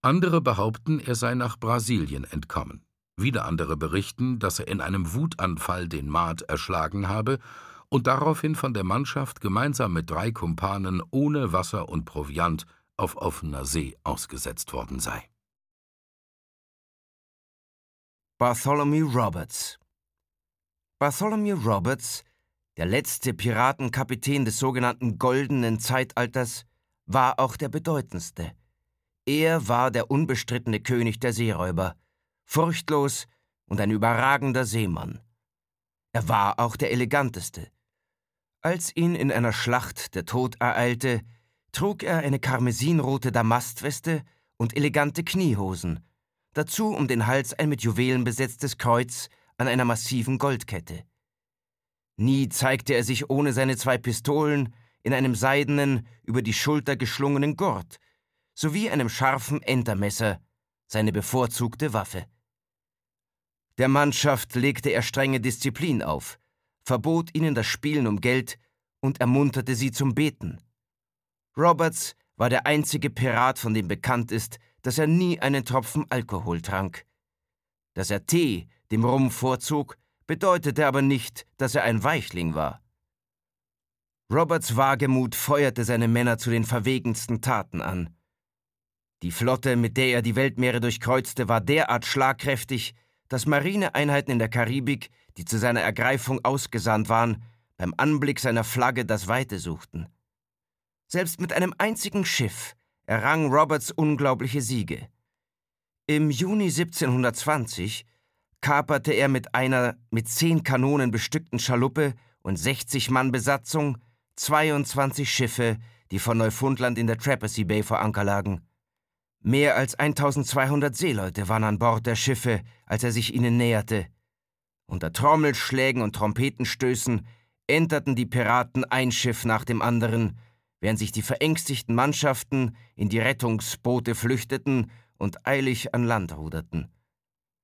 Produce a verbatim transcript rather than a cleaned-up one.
Andere behaupten, er sei nach Brasilien entkommen. Wieder andere berichten, dass er in einem Wutanfall den Maat erschlagen habe und daraufhin von der Mannschaft gemeinsam mit drei Kumpanen ohne Wasser und Proviant auf offener See ausgesetzt worden sei. Bartholomew Roberts Bartholomew Roberts, der letzte Piratenkapitän des sogenannten Goldenen Zeitalters, war auch der bedeutendste. Er war der unbestrittene König der Seeräuber, furchtlos und ein überragender Seemann. Er war auch der eleganteste. Als ihn in einer Schlacht der Tod ereilte, trug er eine karmesinrote Damastweste und elegante Kniehosen, dazu um den Hals ein mit Juwelen besetztes Kreuz an einer massiven Goldkette. Nie zeigte er sich ohne seine zwei Pistolen in einem seidenen, über die Schulter geschlungenen Gurt, sowie einem scharfen Entermesser, seine bevorzugte Waffe. Der Mannschaft legte er strenge Disziplin auf, verbot ihnen das Spielen um Geld und ermunterte sie zum Beten. Roberts war der einzige Pirat, von dem bekannt ist, dass er nie einen Tropfen Alkohol trank. Dass er Tee dem Rum vorzog, bedeutete aber nicht, dass er ein Weichling war. Roberts Wagemut feuerte seine Männer zu den verwegensten Taten an. Die Flotte, mit der er die Weltmeere durchkreuzte, war derart schlagkräftig, dass Marineeinheiten in der Karibik, die zu seiner Ergreifung ausgesandt waren, beim Anblick seiner Flagge das Weite suchten. Selbst mit einem einzigen Schiff errang Roberts unglaubliche Siege. Im Juni siebzehnhundertzwanzig kaperte er mit einer mit zehn Kanonen bestückten Schaluppe und sechzig Mann Besatzung zweiundzwanzig Schiffe, die von Neufundland in der Trappersee Bay vor Anker lagen. Mehr als eintausendzweihundert Seeleute waren an Bord der Schiffe, als er sich ihnen näherte. Unter Trommelschlägen und Trompetenstößen enterten die Piraten ein Schiff nach dem anderen, während sich die verängstigten Mannschaften in die Rettungsboote flüchteten und eilig an Land ruderten.